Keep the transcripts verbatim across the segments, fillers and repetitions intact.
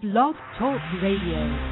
Blog Talk Radio.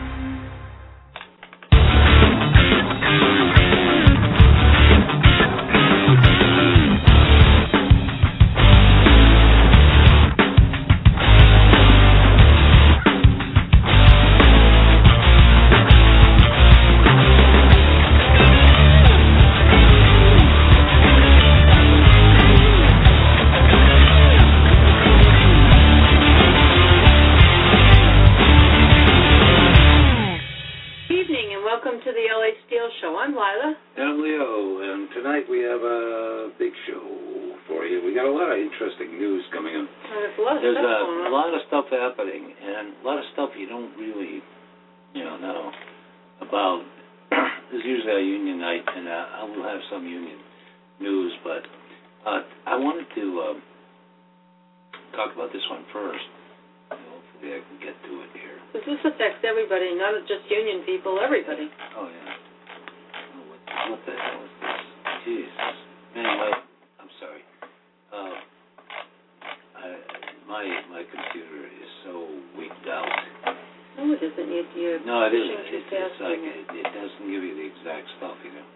Not just union people, everybody. Oh, yeah. Oh, what, what the hell is this? Jesus. Anyway, I'm sorry. Uh, I, my my computer is so weaked out. No, it isn't. You, you're no, it isn't. Too It's, fast it's like it, it doesn't give you the exact stuff, you know.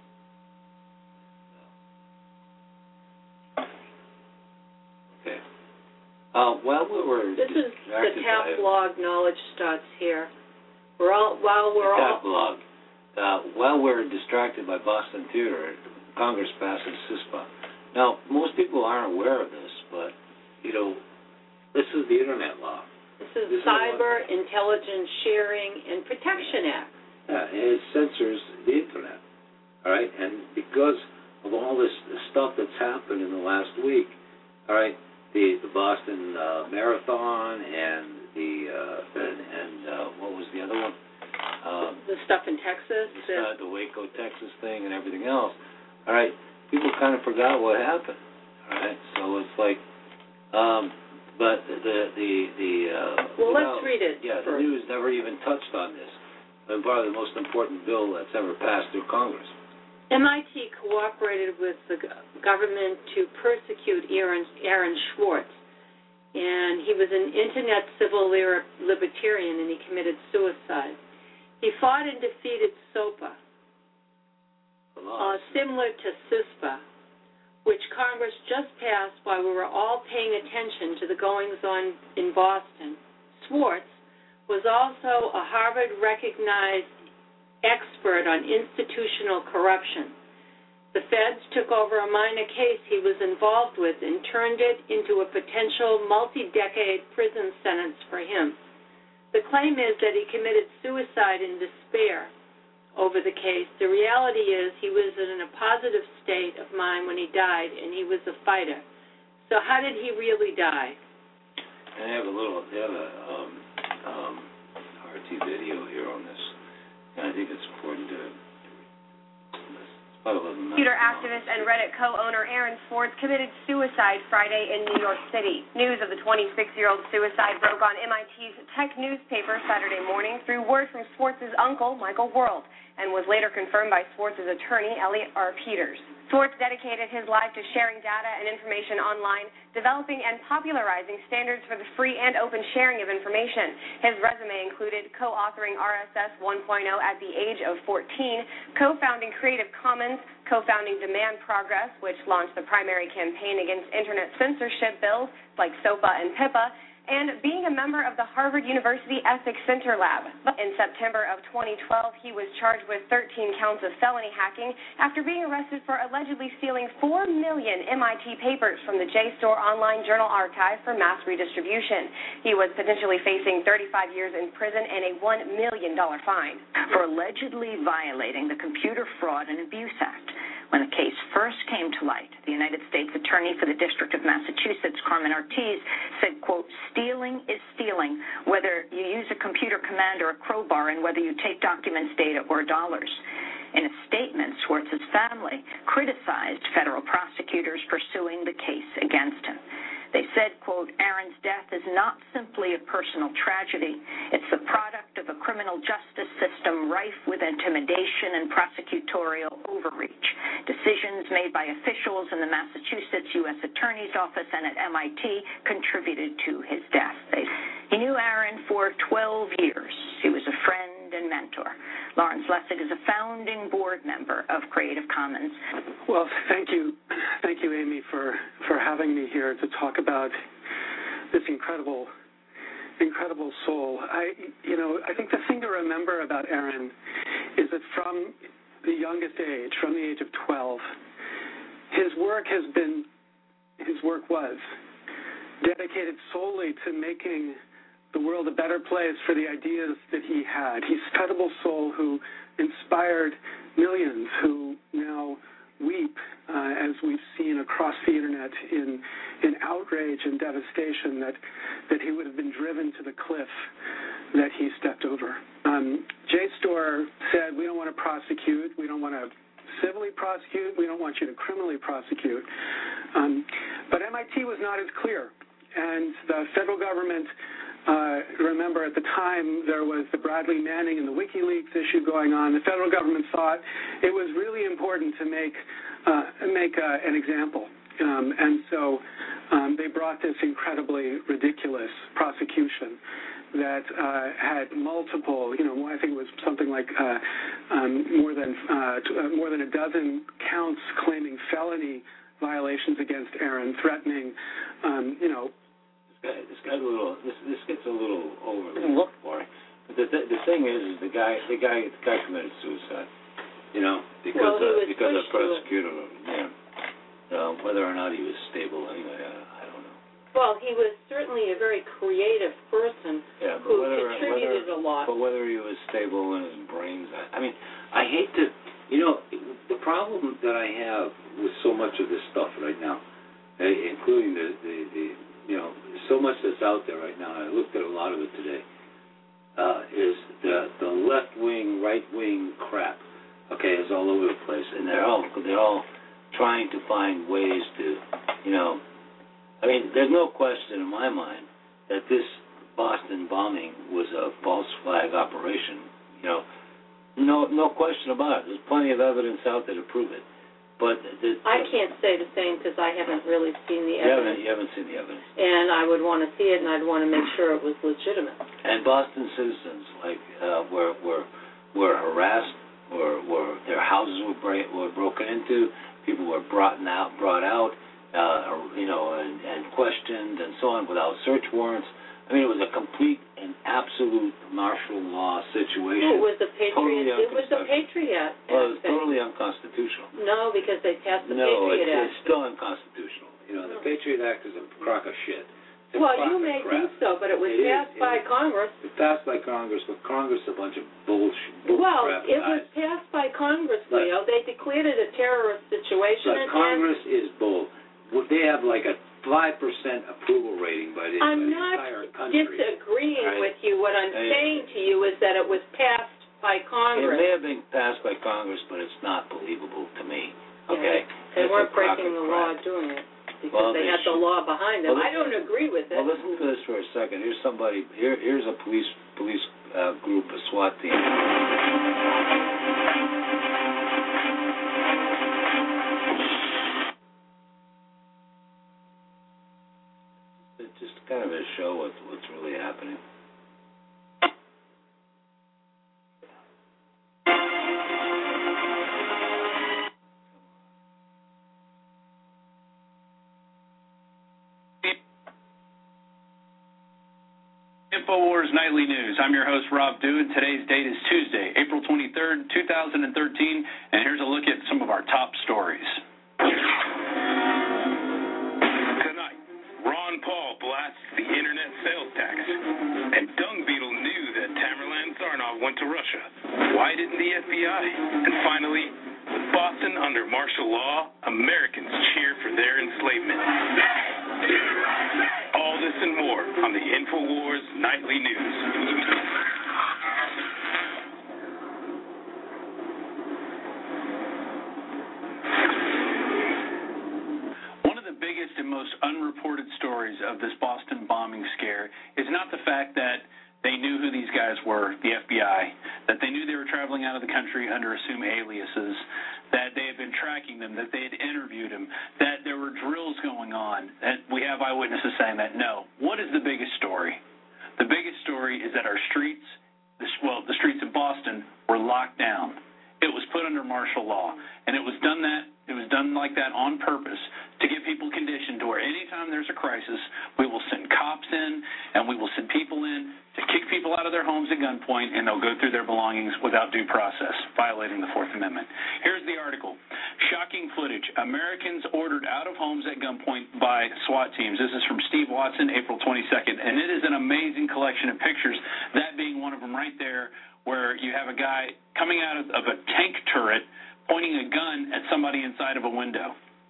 Okay. Uh, while we were This is the tap log knowledge starts here. We're all, while we're all... Blog. Uh, while we're distracted by Boston Theater, Congress passes CISPA. Now, most people aren't aware of this, but, you know, this is the Internet law. This is the Cyber Intelligence Sharing and Protection Act. Yeah, and it censors the Internet, all right? And because of all this stuff that's happened in the last week, all right, the, the Boston uh, Marathon and the uh, and, and uh, what was the other one? Um, the stuff in Texas, the, uh, the Waco, Texas thing, and everything else. All right, people kind of forgot what happened. All right, so it's like, um, but the the the. Uh, well, let's know, read it. Yeah, first. The news never even touched on this. And probably the most important bill that's ever passed through Congress. M I T cooperated with the government to persecute Aaron, Aaron Swartz. And he was an internet civil libertarian, and he committed suicide. He fought and defeated SOPA, uh, similar to CISPA, which Congress just passed while we were all paying attention to the goings-on in Boston. Swartz was also a Harvard-recognized expert on institutional corruption. The feds took over a minor case he was involved with and turned it into a potential multi-decade prison sentence for him. The claim is that he committed suicide in despair over the case. The reality is he was in a positive state of mind when he died, and he was a fighter. So how did he really die? I have a little, they have a um, um, R T video here on this. And I think it's important to Computer activist and Reddit co-owner Aaron Swartz committed suicide Friday in New York City. News of the twenty-six-year-old suicide broke on M I T's tech newspaper Saturday morning through word from Swartz's uncle, Michael World, and was later confirmed by Swartz's attorney, Elliot R. Peters. Swartz dedicated his life to sharing data and information online, developing and popularizing standards for the free and open sharing of information. His resume included co-authoring R S S one point oh at the age of fourteen, co-founding Creative Commons, co-founding Demand Progress, which launched the primary campaign against internet censorship bills like SOPA and PIPA, and being a member of the Harvard University Ethics Center Lab. In September of twenty twelve, he was charged with thirteen counts of felony hacking after being arrested for allegedly stealing four million M I T papers from the JSTOR Online Journal Archive for mass redistribution. He was potentially facing thirty-five years in prison and a one million dollars fine for allegedly violating the Computer Fraud and Abuse Act. When the case first came to light, the United States Attorney for the District of Massachusetts, Carmen Ortiz, said, quote, stealing is stealing, whether you use a computer command or a crowbar and whether you take documents, data, or dollars. In a statement, Swartz's family criticized federal prosecutors pursuing the case against him. They said, quote, Aaron's death is not simply a personal tragedy. It's the product of a criminal justice system rife with intimidation and prosecutorial overreach. Decisions made by officials in the Massachusetts U S Attorney's Office and at M I T contributed to his death. He knew Aaron for twelve years. He was a friend and mentor. Lawrence Lessig is a founding board member of Creative Commons. Well, thank you. Thank you, Amy, for, for having me here to talk about this incredible, incredible soul. I, you know, I think the thing to remember about Aaron is that from the youngest age, from the age of twelve, his work has been, his work was dedicated solely to making the world a better place for the ideas that he had. He's an incredible soul who inspired millions who now weep, uh, as we've seen across the internet, in in outrage and devastation that that he would have been driven to the cliff that he stepped over. Um, JSTOR said, we don't want to prosecute, we don't want to civilly prosecute, we don't want you to criminally prosecute. Um, but M I T was not as clear, and the federal government, Uh, remember, at the time, there was the Bradley Manning and the WikiLeaks issue going on. The federal government thought it was really important to make uh, make uh, an example. Um, and so um, they brought this incredibly ridiculous prosecution that uh, had multiple, you know, I think it was something like uh, um, more than uh, t- uh, more than a dozen counts claiming felony violations against Aaron, threatening, um, you know, This guy's a little. This this gets a little overlooked for him. But the, the the thing is, is the guy the guy the guy committed suicide. You know, because well, he uh, was because of pushed prosecutor. Yeah. Uh, whether or not he was stable, anyway, I, I don't know. Well, he was certainly a very creative person yeah, but who whether, contributed whether, a lot. But whether he was stable in his brains, I, I mean, I hate to. You know, the problem that I have with so much of this stuff right now, including the the, the you know, so much that's out there right now, and I looked at a lot of it today, uh, is the the left-wing, right-wing crap, okay, is all over the place, and they're all, they're all trying to find ways to, you know, I mean, there's no question in my mind that this Boston bombing was a false flag operation, you know, no no question about it. There's plenty of evidence out there to prove it. But the, I can't say the same because I haven't really seen the you haven't, evidence. you haven't seen the evidence. And I would want to see it, and I'd want to make sure it was legitimate. And Boston citizens, like, uh, were were were harassed, were were their houses were break, were broken into, people were brought out, brought out, uh, you know, and, and questioned and so on without search warrants. I mean, it was a complete and absolute martial law situation. It was the Patriot. Totally it was the Patriot. Well, it was thing. totally unconstitutional. No, because they passed the no, Patriot it's, Act. it's still unconstitutional. You know, the Patriot Act is a crock of shit. It's well, crock you of may crap. think so, but it was it passed is, by it Congress. It was passed by Congress, but Congress is a bunch of bullshit. bull Well, crap it guys. was passed by Congress, But, Leo. They declared it a terrorist situation. But and Congress is bull. Well, they have like a five percent approval rating by the, I'm by the not entire country. disagreeing right? with you. What I'm Hey. saying to you is that it was passed by It Congress. may have been passed by Congress, but it's not believable to me. Okay? Yeah, they It's weren't a crock breaking of the crap. law doing it because Well, they they had the should. law behind them. Well, I don't agree with it. Well, listen to this for a second. Here's somebody. Here, here's a police police uh, group, a SWAT team. It's just kind of a show what's what's really happening. InfoWars Nightly News. I'm your host, Rob Dew, and today's date is Tuesday, April twenty-third, two thousand thirteen, and here's a look at some of our top stories. Tonight, Ron Paul blasts the internet sales tax, and Dung Beetle knew that Tamerlan Tsarnaev went to Russia. Why didn't the F B I? And finally, with Boston under martial law, Americans cheer for their enslavement. All this and more on the InfoWars Nightly News. One of the biggest and most unreported reported stories of this Boston bombing scare is not the fact that they knew who these guys were, the F B I, that they knew they were traveling out of the country under assumed aliases, that they had been tracking them, that they had interviewed them, that there were drills going on, that we have eyewitnesses saying that. No. What is the biggest story? The biggest story is that our streets, well, the streets of Boston were locked down. It was put under martial law, and it was done that it was done like that on purpose to get people conditioned to where anytime there's a crisis, we will send cops in and we will send people in to kick people out of their homes at gunpoint, and they'll go through their belongings without due process, violating the Fourth Amendment. Here's the article. Shocking footage. Americans ordered out of homes at gunpoint by SWAT teams. This is from Steve Watson, April twenty-second, and it is an amazing collection of pictures, that being one of them right there, where you have a guy coming out of, of a tank turret pointing a gun at somebody inside of a window.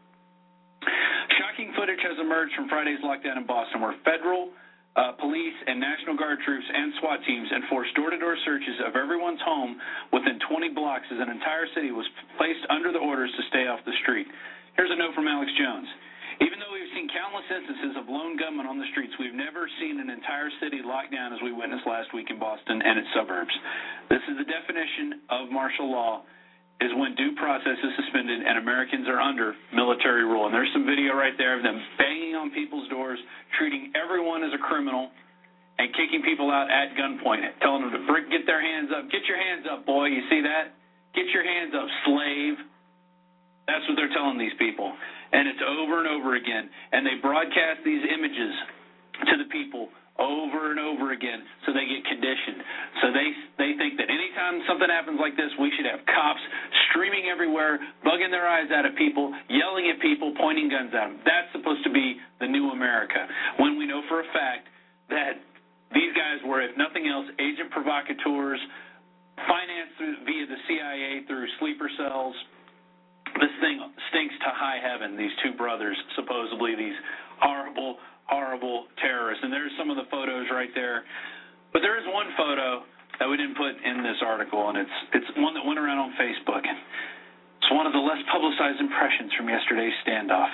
Shocking footage has emerged from Friday's lockdown in Boston, where federal uh, police and National Guard troops and SWAT teams enforced door-to-door searches of everyone's home within twenty blocks as an entire city was placed under the orders to stay off the street. Here's a note from Alex Jones. Even though we've seen countless instances of lone gunmen on the streets, we've never seen an entire city locked down as we witnessed last week in Boston and its suburbs. This is the definition of martial law, is when due process is suspended and Americans are under military rule. And there's some video right there of them banging on people's doors, treating everyone as a criminal, and kicking people out at gunpoint, telling them to break, get their hands up. Get your hands up, boy. You see that? Get your hands up, slave. That's what they're telling these people. And it's over and over again. And they broadcast these images to the people over and over again so they get conditioned. So they they think that anytime something happens like this, we should have cops streaming everywhere, bugging their eyes out at people, yelling at people, pointing guns at them. That's supposed to be the new America, when we know for a fact that these guys were, if nothing else, agent provocateurs, financed through, via the C I A through sleeper cells. This thing stinks to high heaven, these two brothers, supposedly these horrible, horrible terrorists. And there's some of the photos right there. But there is one photo that we didn't put in this article, and it's it's one that went around on Facebook. It's one of the less publicized impressions from yesterday's standoff.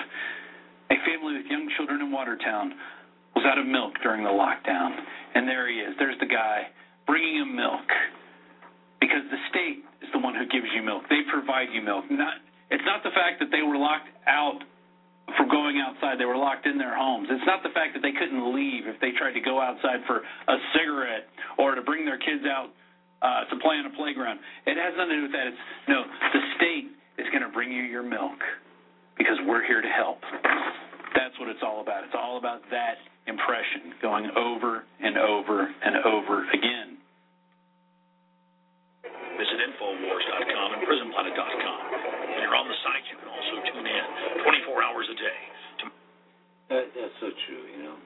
A family with young children in Watertown was out of milk during the lockdown. And there he is. There's the guy bringing him milk. Because the state is the one who gives you milk. They provide you milk. Not It's not the fact that they were locked out from going outside. They were locked in their homes. It's not the fact that they couldn't leave if they tried to go outside for a cigarette or to bring their kids out uh, to play on a playground. It has nothing to do with that. It's, no, the state is going to bring you your milk because we're here to help. That's what it's all about. It's all about that impression going over and over and over again. Visit Infowars dot com and Prison Planet dot com. When you're on the site, you can also tune in twenty-four hours a day. To that, that's so true, you know.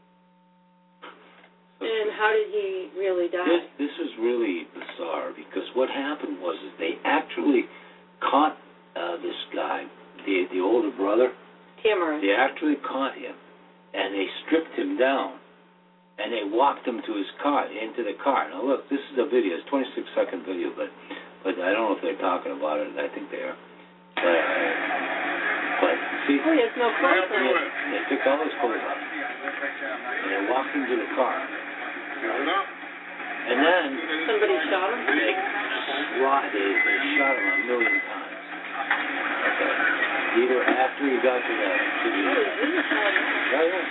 So and true. how did he really die? This, this is really bizarre because what happened was is they actually caught uh, this guy, the the older brother. Cameron. They actually caught him, and they stripped him down. And they walked him to his car, into the car. Now, look, this is a video. It's a twenty-six second video, but but I don't know if they're talking about it. I think they are. But, uh, but see, oh, he has no clothes on. They, they took all his clothes off, and they walked him to the car. And then somebody shot him. They, they, they shot him a million times. Okay. Either after he got to the to the. Oh, he really shot him. Right, right.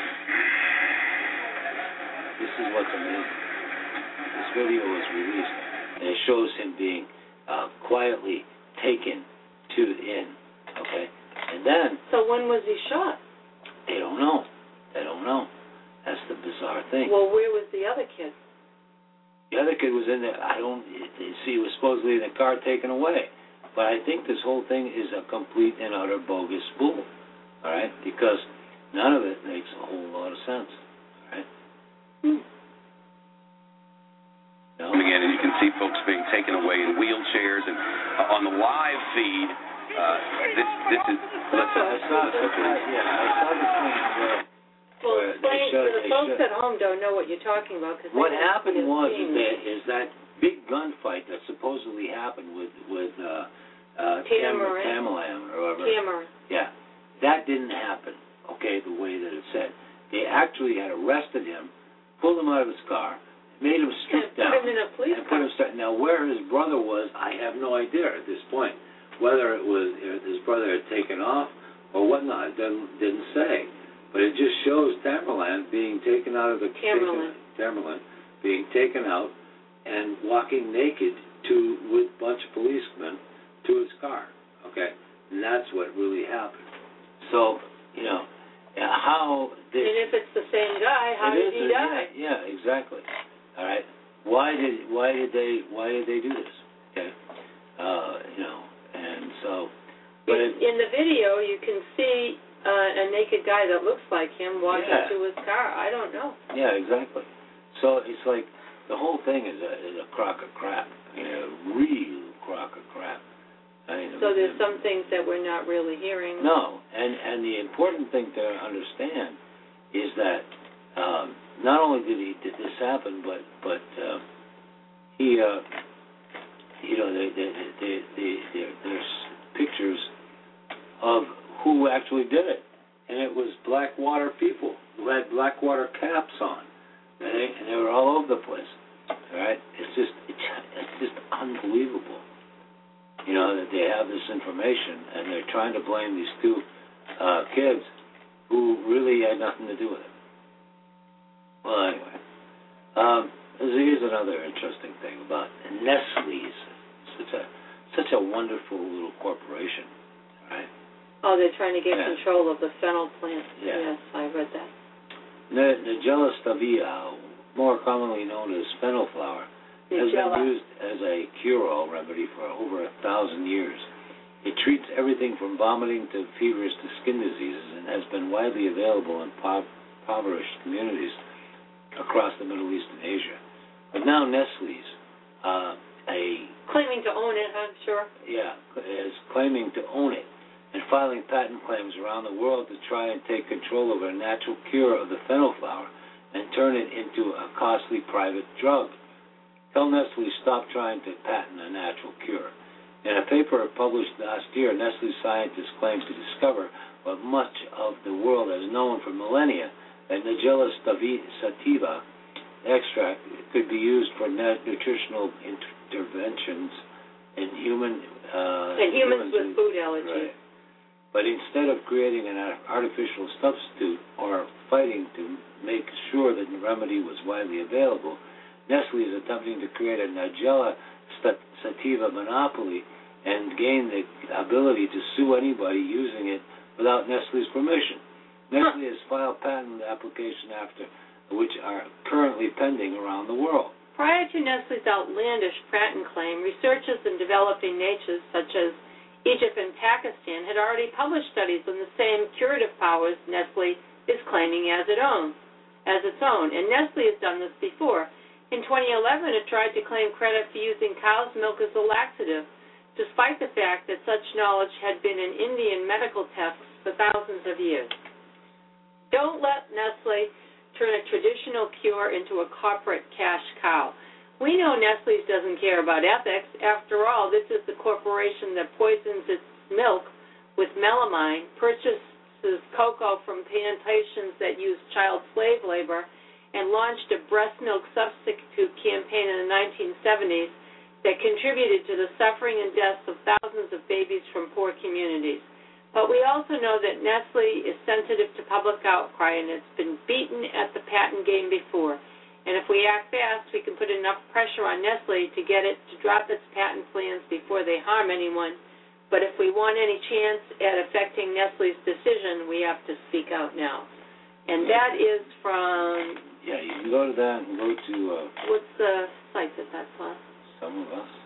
This is what's amazing. This video was released, and it shows him being uh, quietly taken to the inn. Okay, and then. So when was he shot? They don't know. They don't know. That's the bizarre thing. Well, where was the other kid? The other kid was in there. I don't see. He was supposedly in the car taken away, but I think this whole thing is a complete and utter bogus fool. All right, because none of it makes a whole lot of sense. All right. Hmm. No. Again, and you can see folks being taken away in wheelchairs, and uh, on the live feed, uh, this this is. Let's, I saw the yeah, I saw the thing where. Well, where explain, showed, the folks at home don't know what you're talking about. Cause what happened was is that, is that big gunfight that supposedly happened with with uh, uh, Tamerlan Tamerlan or whatever. Tamerlan. Yeah, that didn't happen. okay, the way that it said. They actually had arrested him, pulled him out of his car, made him strip and down, put him in a police and put him straight. Now, where his brother was, I have no idea at this point. Whether it was if his brother had taken off or whatnot, it didn't, didn't say. But it just shows Tamerlan being taken out of the Tamerlan. taken, Tamerlan being taken out and walking naked to with a bunch of policemen to his car. Okay, and that's what really happened. So you know how. This, and if it's the same guy, how did he a, die? Yeah, yeah, exactly. All right. Why did why did they why did they do this? Okay, uh, you know, and so. But in, it, in the video, you can see uh, a naked guy that looks like him walking yeah. to his car. I don't know. Yeah, exactly. So it's like the whole thing is a is a crock of crap. I mean, a real crock of crap. I mean, so there's the, some things that we're not really hearing. No, and and the important thing to understand is that um, not only did he did this happen, but but uh, he uh, you know they, they, they, they, they, there's pictures of who actually did it, and it was Blackwater people who had Blackwater caps on, and they, and they were all over the place. All right, it's just it's, it's just unbelievable. You know, that they have this information and they're trying to blame these two uh, kids who really had nothing to do with it. Well, anyway, um, here's another interesting thing about Nestle's. Such a such a wonderful little corporation, right? Oh, they're trying to get yeah. control of the fennel plant. Yeah. Yes, I read that. Nigella stevia, more commonly known as fennel flower, has been used as a cure-all remedy for over a thousand years. It treats everything from vomiting to fevers to skin diseases and has been widely available in impoverished communities across the Middle East and Asia. But now Nestle's, uh, a claiming to own it, I'm sure. Yeah, is claiming to own it and filing patent claims around the world to try and take control over a natural cure of the fennel flower and turn it into a costly private drug. Tell Nestle stop trying to patent a natural cure. In a paper published last year, Nestle scientists claimed to discover what much of the world has known for millennia, that Nigella sativa extract could be used for nutritional interventions in human uh, and humans, humans with who, food allergies. Right. But instead of creating an artificial substitute or fighting to make sure that the remedy was widely available, Nestle is attempting to create a Nigella sativa monopoly and gain the ability to sue anybody using it without Nestle's permission. Nestle huh. has filed patent applications after which are currently pending around the world. Prior to Nestle's outlandish patent claim, researchers in developing nations such as Egypt and Pakistan had already published studies on the same curative powers Nestle is claiming as it own, as its own, and Nestle has done this before. In twenty eleven, it tried to claim credit for using cow's milk as a laxative, despite the fact that such knowledge had been in Indian medical texts for thousands of years. Don't let Nestle turn a traditional cure into a corporate cash cow. We know Nestle doesn't care about ethics. After all, this is the corporation that poisons its milk with melamine, purchases cocoa from plantations that use child slave labor, and launched a breast milk substitute campaign in the nineteen seventies that contributed to the suffering and deaths of thousands of babies from poor communities. But we also know that Nestle is sensitive to public outcry, and it's been beaten at the patent game before. And if we act fast, we can put enough pressure on Nestle to get it to drop its patent plans before they harm anyone. But if we want any chance at affecting Nestle's decision, we have to speak out now. And that is from... Yeah, you can go to that and go to... Uh, what's the site that that's on? Some of Us.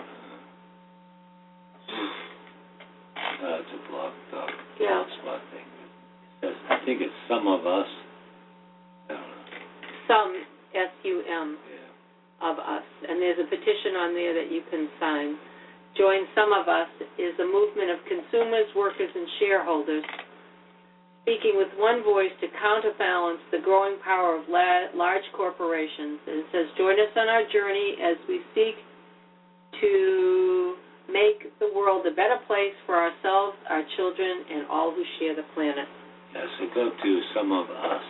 Uh, it's a blog, blog, yeah. blog thing. It says, I think it's Some of Us. I don't know. Some, S U M, yeah. of Us. And there's a petition on there that you can sign. Join Some of Us is a movement of consumers, workers, and shareholders speaking with one voice to counterbalance the growing power of la- large corporations. And it says, join us on our journey as we seek to make the world a better place for ourselves, our children, and all who share the planet. Yeah, so go to Some of Us.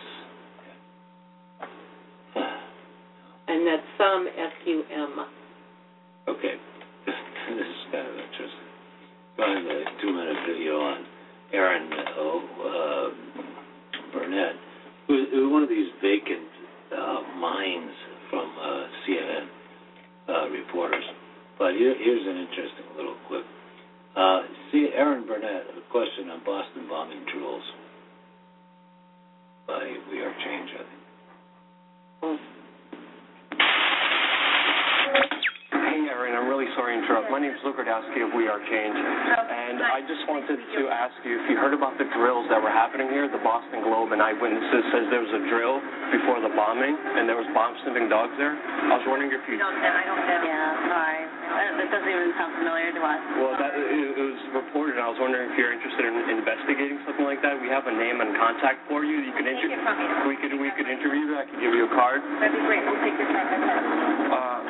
And that's some, S U M. Okay. This is kind of interesting. Find a two-minute video on Erin uh, Burnett, who is one of these vacant uh, minds from uh, C N N uh, reporters. But here, here's an interesting little clip. Uh, see, Erin Burnett, a question on Boston bombing drills by We Are Change, I think. Oh. Hey, Erin, I'm really sorry to interrupt. My name is Luke Radowski of We Are Change, and I just wanted to ask you if you heard about the drills that were happening here. The Boston Globe and Eyewitnesses says there was a drill before the bombing, and there was bomb-sniffing dogs there. I was wondering if you... I don't know. I don't know. Yeah, sorry. That doesn't even sound familiar to us. Well, that, it, it was reported, and I was wondering if you're interested in investigating something like that. We have a name and contact for you. You can inter- we could we could interview you. I could give you a card. That'd be great. We'll take your card. Uh,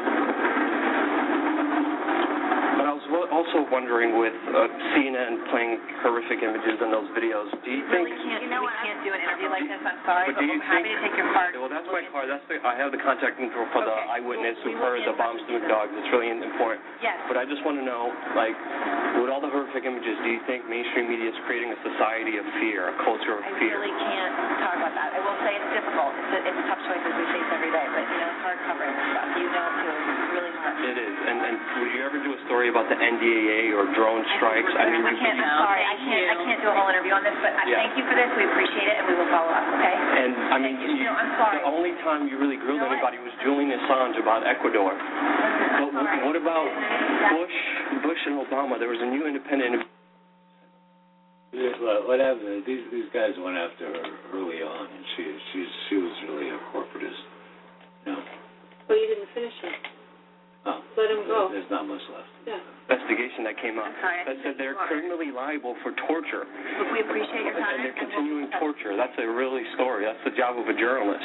but I was also wondering, with uh, C N N playing horrific images in those videos, do you think... Really can't, you know we can't do an interview like this. I'm sorry, but, but we're happy to take your card. Well, that's my card. That's the, I have the contact info for the eyewitness who heard the bomb-sniffing dogs. It's really important. Yes. But I just want to know, like, with all the horrific images, do you think mainstream media is creating a society of fear, a culture of I fear? I really can't talk about that. I will say it's difficult. It's a, it's a tough choice as we face every day, but, you know, it's hard covering stuff. You know it too. It's really hard. It is. And, and would you ever do a story about the N D A A or drone strikes? I, I mean, I can't. I'm sorry. I can't. I can't do a whole interview on this, but I yeah. thank you for this. We appreciate it, and we will follow up. Okay. And I mean, you, you know, I'm sorry. The only time you really grilled you know anybody was Julian Assange about Ecuador. Listen, but what about Bush, Bush and Obama? There was a new independent. Well, what happened? These these guys went after her early on, and she she she was really a corporatist. You know. Well, you didn't finish it. Oh, let him go. There's not much left. Yeah. Investigation that came out sorry, that said they're criminally liable for torture. Look, we appreciate your time. And they're continuing torture. That's a really story. That's the job of a journalist.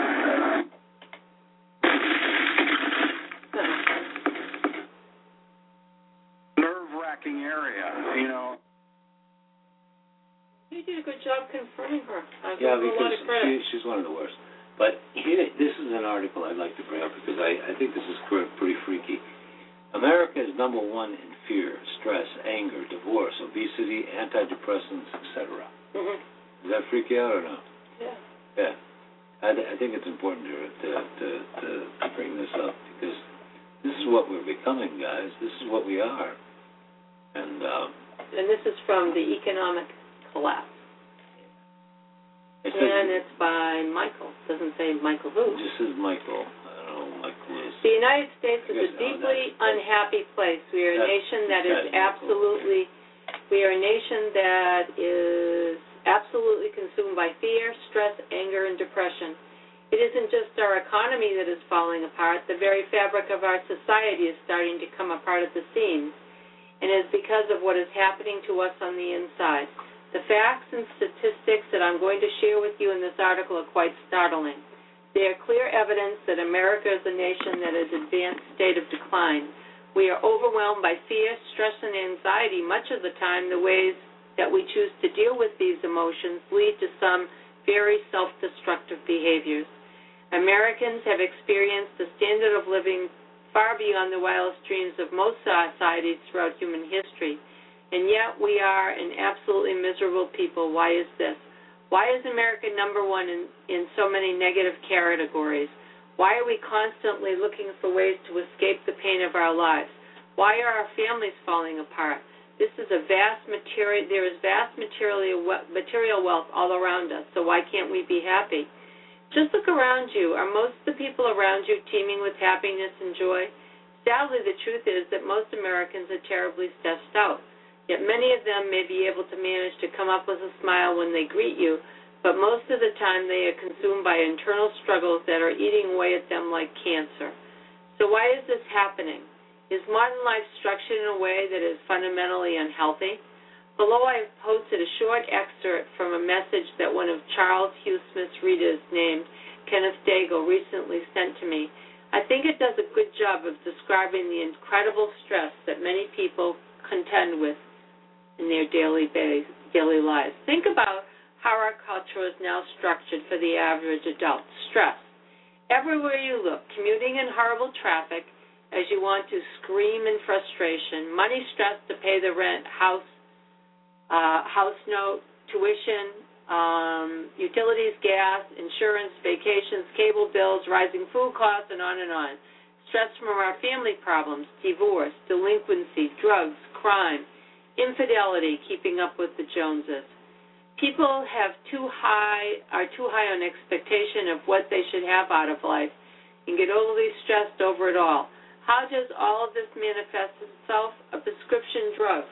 Nerve-wracking area, you know. You did a good job confronting her. I yeah, give her a lot because of credit. she, she's one of the worst. But here, this is an article I'd like to bring up because I, I think this is pretty freaky. America is number one in fear, stress, anger, divorce, obesity, antidepressants, et cetera. Mm-hmm. Does that freak you out or no? Yeah. Yeah. I, th- I think it's important to, to, to, to, to bring this up because this is what we're becoming, guys. This is what we are. And um, and this is from the Economic Collapse. It and it's by Michael. It doesn't say Michael who. This is Michael. I don't know who Michael is. The United States is a deeply unhappy place. We are a nation that is absolutely, we are a nation that is absolutely consumed by fear, stress, anger, and depression. It isn't just our economy that is falling apart. The very fabric of our society is starting to come apart at the seams, and it is because of what is happening to us on the inside. The facts and statistics that I'm going to share with you in this article are quite startling. They are clear evidence that America is a nation that is in an advanced state of decline. We are overwhelmed by fear, stress, and anxiety. Much of the time, the ways that we choose to deal with these emotions lead to some very self-destructive behaviors. Americans have experienced a standard of living far beyond the wildest dreams of most societies throughout human history. And yet we are an absolutely miserable people. Why is this? Why is America number one in, in so many negative categories? Why are we constantly looking for ways to escape the pain of our lives? Why are our families falling apart? This is a vast material, there is vast material, material wealth all around us, so why can't we be happy? Just look around you. Are most of the people around you teeming with happiness and joy? Sadly, the truth is that most Americans are terribly stressed out. Yet many of them may be able to manage to come up with a smile when they greet you, but most of the time they are consumed by internal struggles that are eating away at them like cancer. So why is this happening? Is modern life structured in a way that is fundamentally unhealthy? Below I have posted a short excerpt from a message that one of Charles Hugh Smith's readers named Kenneth Daigle recently sent to me. I think it does a good job of describing the incredible stress that many people contend with in their daily daily lives. Think about how our culture is now structured for the average adult. Stress. Everywhere you look, commuting in horrible traffic as you want to scream in frustration, money stress to pay the rent, house, uh, house note, tuition, um, utilities, gas, insurance, vacations, cable bills, rising food costs, and on and on. Stress from our family problems, divorce, delinquency, drugs, crime, infidelity, keeping up with the Joneses. People have too high, are too high on expectation of what they should have out of life and get overly stressed over it all. How does all of this manifest itself? A prescription drug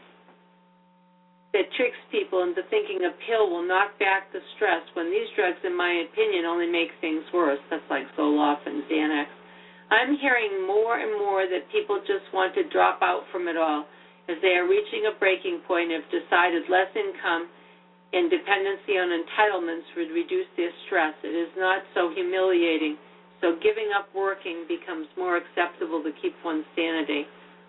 that tricks people into thinking a pill will knock back the stress when these drugs, in my opinion, only make things worse. That's like Zoloft and Xanax. I'm hearing more and more that people just want to drop out from it all as they are reaching a breaking point and have decided less income and dependency on entitlements would reduce their stress. It is not so humiliating. So giving up working becomes more acceptable to keep one's sanity.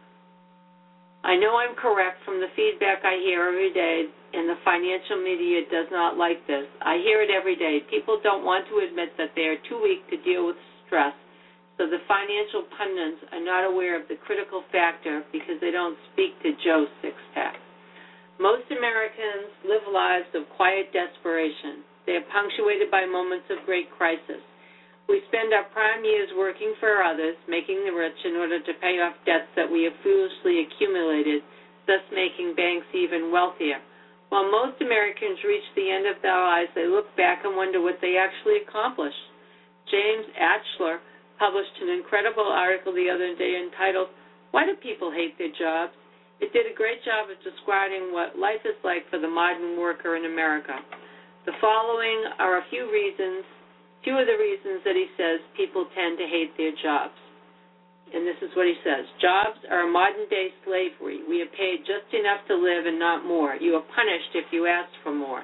I know I'm correct from the feedback I hear every day, and the financial media does not like this. I hear it every day. People don't want to admit that they are too weak to deal with stress, so the financial pundits are not aware of the critical factor because they don't speak to Joe's six-pack. Most Americans live lives of quiet desperation. They are punctuated by moments of great crisis. We spend our prime years working for others, making the rich in order to pay off debts that we have foolishly accumulated, thus making banks even wealthier. While most Americans reach the end of their lives, they look back and wonder what they actually accomplished. James Atchler published an incredible article the other day entitled, "Why Do People Hate Their Jobs?" It did a great job of describing what life is like for the modern worker in America. The following are a few reasons Few of the reasons that he says people tend to hate their jobs. And this is what he says. Jobs are a modern-day slavery. We are paid just enough to live and not more. You are punished if you ask for more.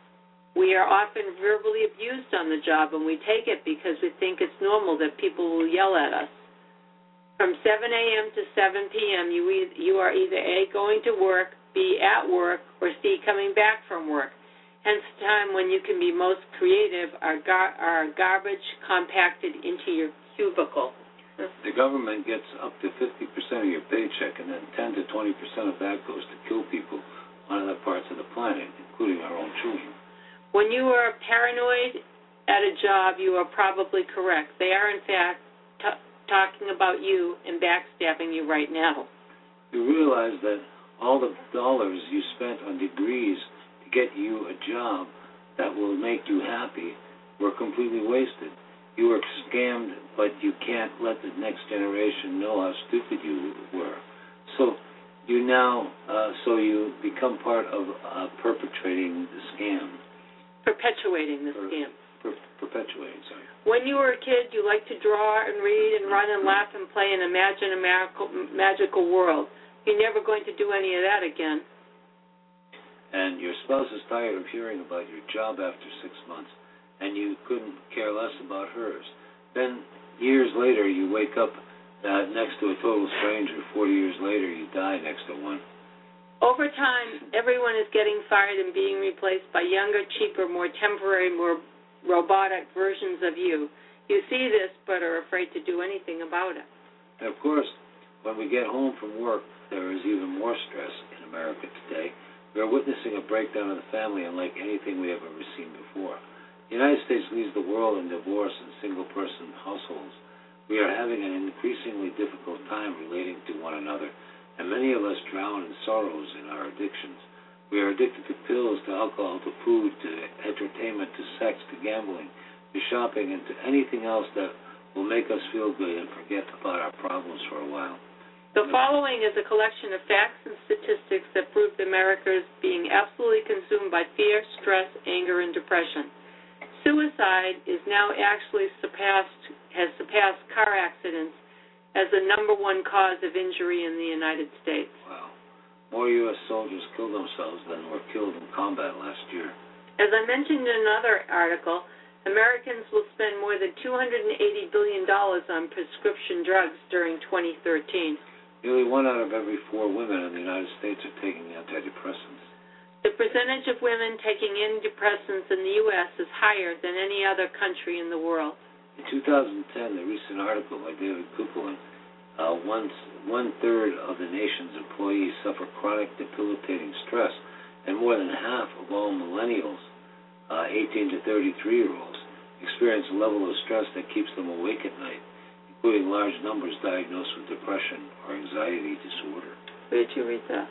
We are often verbally abused on the job, and we take it because we think it's normal that people will yell at us. From seven a.m. to seven p.m., you, e- you are either A, going to work, B, at work, or C, coming back from work. Hence the time when you can be most creative are, gar- are garbage compacted into your cubicle. The government gets up to fifty percent of your paycheck, and then ten to twenty percent of that goes to kill people on other parts of the planet, including our own children. When you are paranoid at a job, you are probably correct. They are, in fact, t- talking about you and backstabbing you right now. You realize that all the dollars you spent on degrees get you a job that will make you happy were completely wasted. You were scammed, but you can't let the next generation know how stupid you were. So you now, uh, so you become part of uh, perpetrating the scam. Perpetuating the per, scam. Per, perpetuating, sorry. When you were a kid, you liked to draw and read and run and laugh and play and imagine a magical, magical world. You're never going to do any of that again. And your spouse is tired of hearing about your job after six months, and you couldn't care less about hers. Then, years later, you wake up uh, next to a total stranger. Forty years later, you die next to one. Over time, everyone is getting fired and being replaced by younger, cheaper, more temporary, more robotic versions of you. You see this, but are afraid to do anything about it. And of course, when we get home from work, there is even more stress in America today. We are witnessing a breakdown of the family unlike anything we have ever seen before. The United States leads the world in divorce and single-person households. We are having an increasingly difficult time relating to one another, and many of us drown in sorrows in our addictions. We are addicted to pills, to alcohol, to food, to entertainment, to sex, to gambling, to shopping, and to anything else that will make us feel good and forget about our problems for a while. The following is a collection of facts and statistics that prove that America is being absolutely consumed by fear, stress, anger, and depression. Suicide is now actually surpassed, has surpassed car accidents as the number one cause of injury in the United States. Wow. More U S soldiers killed themselves than were killed in combat last year. As I mentioned in another article, Americans will spend more than two hundred eighty billion dollars on prescription drugs during twenty thirteen. Nearly one out of every four women in the United States are taking antidepressants. The percentage of women taking antidepressants in the U S is higher than any other country in the world. In two thousand ten, the recent article by David Kupelin, uh, one, one-third of the nation's employees suffer chronic debilitating stress, and more than half of all millennials, uh, eighteen to thirty-three-year-olds, experience a level of stress that keeps them awake at night, including large numbers diagnosed with depression or anxiety disorder. Where did you read that?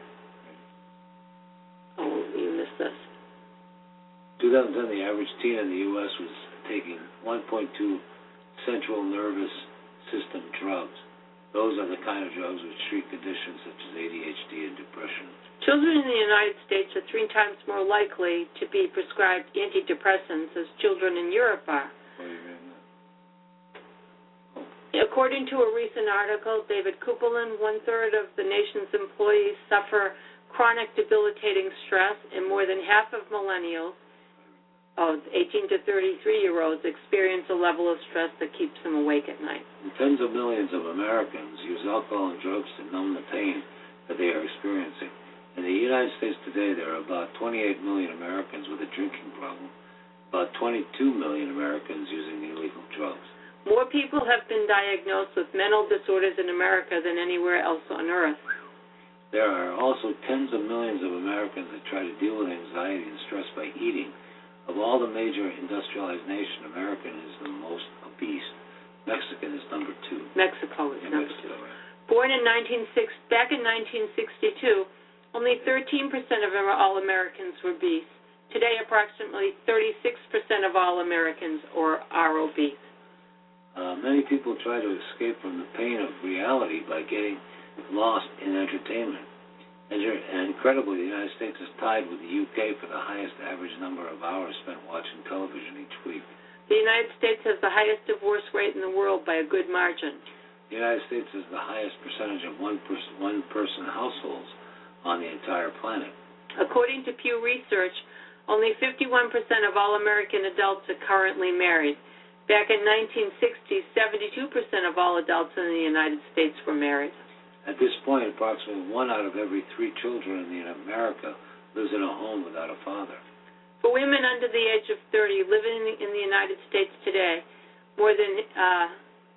Oh, you missed this. twenty ten, the average teen in the U S was taking one point two central nervous system drugs. Those are the kind of drugs which treat conditions such as A D H D and depression. Children in the United States are three times more likely to be prescribed antidepressants as children in Europe are. What do you mean? According to a recent article, David Kupelin, one-third of the nation's employees suffer chronic debilitating stress, and more than half of millennials, oh, eighteen to thirty-three-year-olds, experience a level of stress that keeps them awake at night. And tens of millions of Americans use alcohol and drugs to numb the pain that they are experiencing. In the United States today, there are about twenty-eight million Americans with a drinking problem, about twenty-two million Americans using illegal drugs. More people have been diagnosed with mental disorders in America than anywhere else on earth. There are also tens of millions of Americans that try to deal with anxiety and stress by eating. Of all the major industrialized nations, American is the most obese. Mexican is number two. Mexico is In number Mexico, two. Right. Born in nineteen six, back in nineteen sixty-two, only thirteen percent of all Americans were obese. Today, approximately thirty-six percent of all Americans are, are obese. Uh, many people try to escape from the pain of reality by getting lost in entertainment. And, and incredibly, the United States is tied with the U K for the highest average number of hours spent watching television each week. The United States has the highest divorce rate in the world by a good margin. The United States has the highest percentage of one-person one-person households on the entire planet. According to Pew Research, only fifty-one percent of all American adults are currently married. Back in nineteen sixty, seventy-two percent of all adults in the United States were married. At this point, approximately one out of every three children in America lives in a home without a father. For women under the age of thirty living in the United States today, more than uh,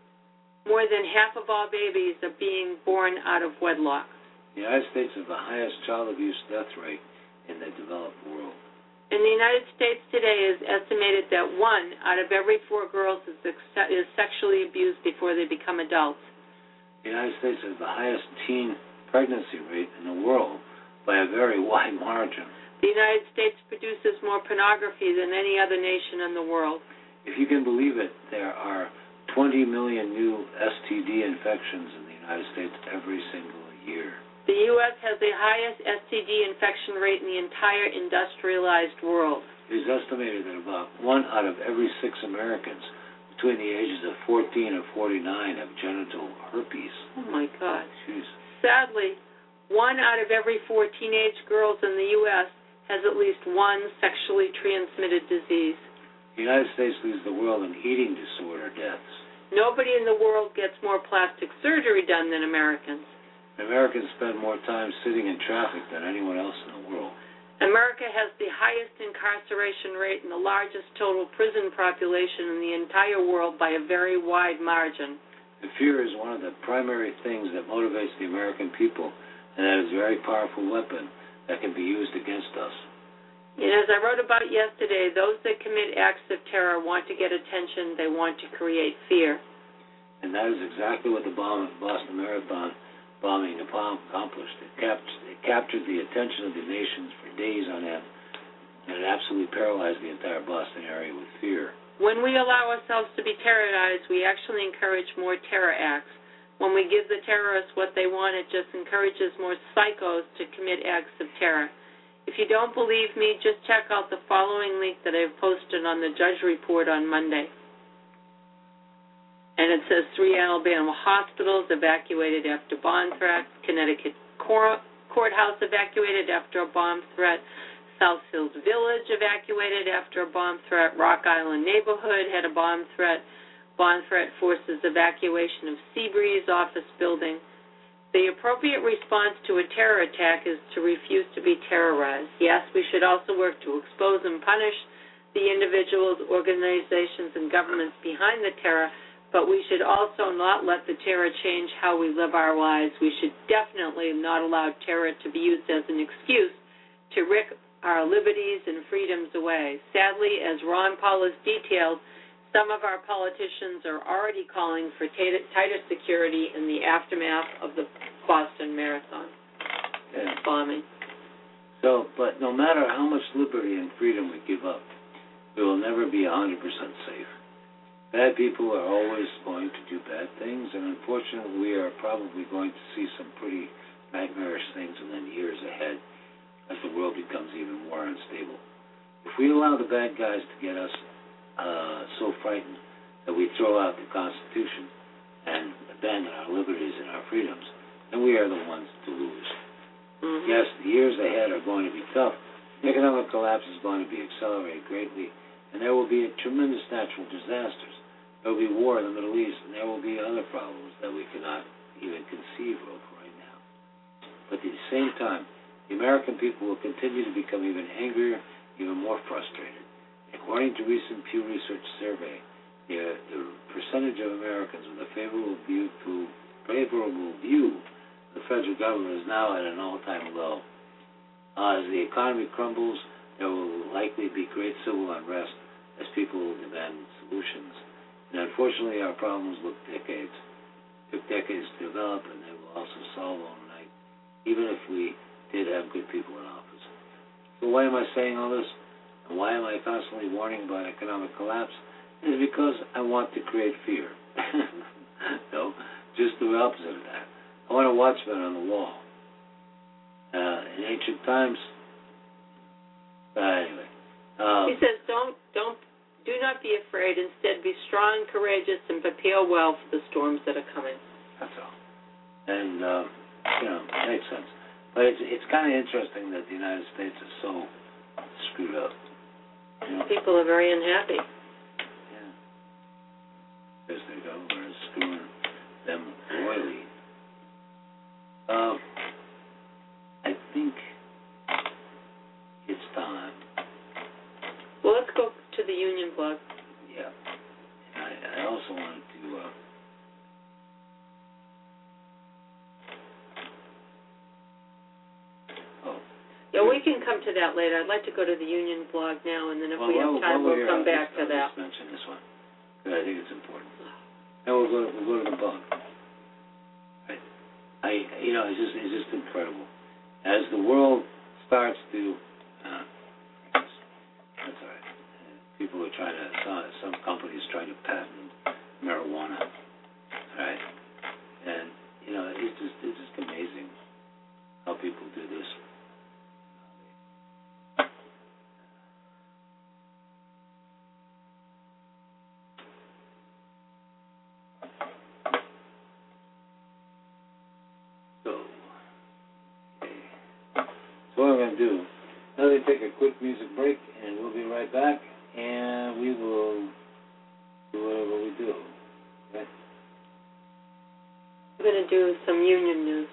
more than half of all babies are being born out of wedlock. The United States has the highest child abuse death rate in the developed world. In the United States today, it is estimated that one out of every four girls is, is sexually abused before they become adults. The United States has the highest teen pregnancy rate in the world by a very wide margin. The United States produces more pornography than any other nation in the world. If you can believe it, there are twenty million new S T D infections in the United States every single year. The U S has the highest S T D infection rate in the entire industrialized world. It is estimated that about one out of every six Americans between the ages of fourteen and forty-nine have genital herpes. Oh, my God. Jeez. Sadly, one out of every four teenage girls in the U S has at least one sexually transmitted disease. The United States leads the world in eating disorder deaths. Nobody in the world gets more plastic surgery done than Americans. Americans spend more time sitting in traffic than anyone else in the world. America has the highest incarceration rate and the largest total prison population in the entire world by a very wide margin. And fear is one of the primary things that motivates the American people, and that is a very powerful weapon that can be used against us. And as I wrote about yesterday, those that commit acts of terror want to get attention. They want to create fear. And that is exactly what the bomb at Boston Marathon bombing accomplished. It, cap- it captured the attention of the nations for days on end, and it absolutely paralyzed the entire Boston area with fear. When we allow ourselves to be terrorized, we actually encourage more terror acts. When we give the terrorists what they want, it just encourages more psychos to commit acts of terror. If you don't believe me, just check out the following link that I've posted on the Judge Report on Monday. And it says three Alabama hospitals evacuated after bomb threat, Connecticut court, courthouse evacuated after a bomb threat, South Hills Village evacuated after a bomb threat, Rock Island neighborhood had a bomb threat, bomb threat forces evacuation of Seabreeze office building, The appropriate response to a terror attack is to refuse to be terrorized. Yes, we should also work to expose and punish the individuals, organizations, and governments behind the terror, but we should also not let the terror change how we live our lives. We should definitely not allow terror to be used as an excuse to rip our liberties and freedoms away. Sadly, as Ron Paul has detailed, some of our politicians are already calling for tighter security in the aftermath of the Boston Marathon yeah. bombing. So, but no matter how much liberty and freedom we give up, we will never be one hundred percent safe. Bad people are always going to do bad things, and unfortunately we are probably going to see some pretty nightmarish things in the years ahead as the world becomes even more unstable. If we allow the bad guys to get us uh, so frightened that we throw out the Constitution and abandon our liberties and our freedoms, then we are the ones to lose. Mm-hmm. Yes, the years ahead are going to be tough. The economic collapse is going to be accelerated greatly, and there will be tremendous natural disasters. There will be war in the Middle East, and there will be other problems that we cannot even conceive of right now. But at the same time, the American people will continue to become even angrier, even more frustrated. According to recent Pew Research survey, the, the percentage of Americans with a favorable view to favorable view of the federal government is now at an all-time low. Uh, as the economy crumbles, there will likely be great civil unrest as people will demand solutions. And unfortunately, our problems look decades, took decades to develop, and they will also solve overnight, even if we did have good people in office. So why am I saying all this? And why am I constantly warning about economic collapse? It is because I want to create fear. No, just the opposite of that. I want a watchman on the wall. Uh, in ancient times, uh, anyway. Um, he says, don't, don't, do not be afraid. Instead, be strong, courageous, and prepare well for the storms that are coming. That's all. And, uh, you know, it makes sense. But it's, it's kind of interesting that the United States is so screwed up. You know? People are very unhappy. Yeah. Yes, they go. We're screwing them royally. Um, I think it's time. Well, let's go to the Union blog. Yeah. And I, I also wanted to... Uh, oh. Yeah, we can come to that later. I'd like to go to the Union blog now, and then if well, we have well, time, well, we'll come I'll back just, to I'll that. Just mention this one, because I think it's important. And we'll go, we'll go to the blog. Right. I, you know, it's just, it's just incredible. As the world starts to, uh, that's all right. People are trying to, some, some companies trying to patent marijuana, right? And you know, it's just, it's just amazing how people do this. So what I'm going to do, now they take a quick music break, and we'll be right back, and we will do whatever we do. Okay? We're going to do some union news.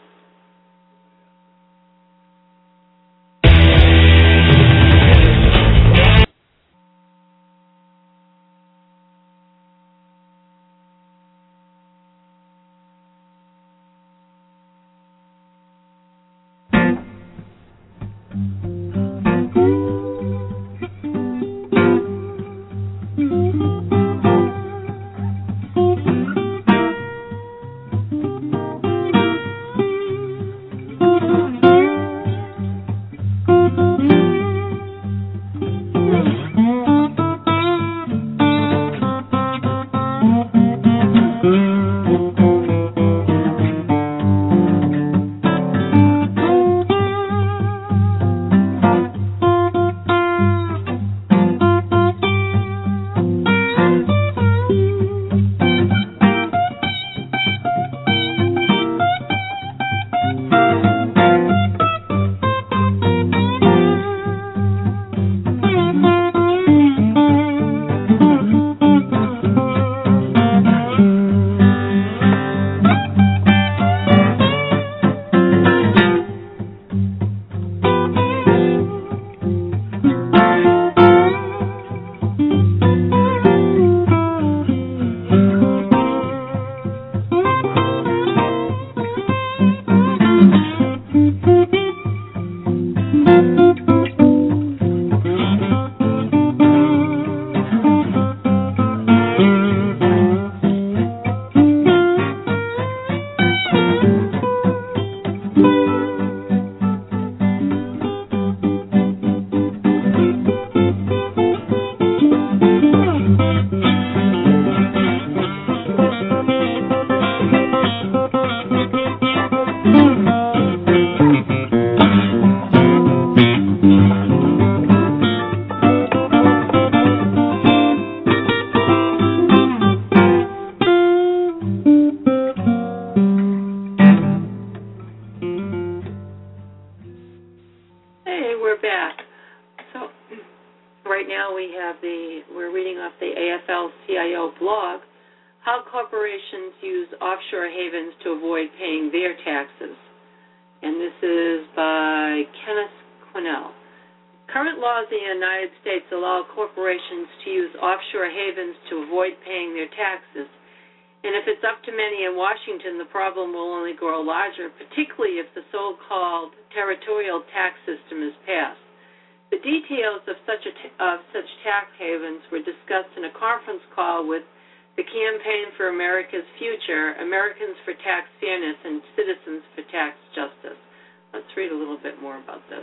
L C I O blog, How Corporations Use Offshore Havens to Avoid Paying Their Taxes. And this is by Kenneth Quinnell. Current laws in the United States allow corporations to use offshore havens to avoid paying their taxes. And if it's up to many in Washington, the problem will only grow larger, particularly if the so-called territorial tax system is passed. The details of such, a t- of such tax havens were discussed in a conference call with the Campaign for America's Future, Americans for Tax Fairness, and Citizens for Tax Justice. Let's read a little bit more about this.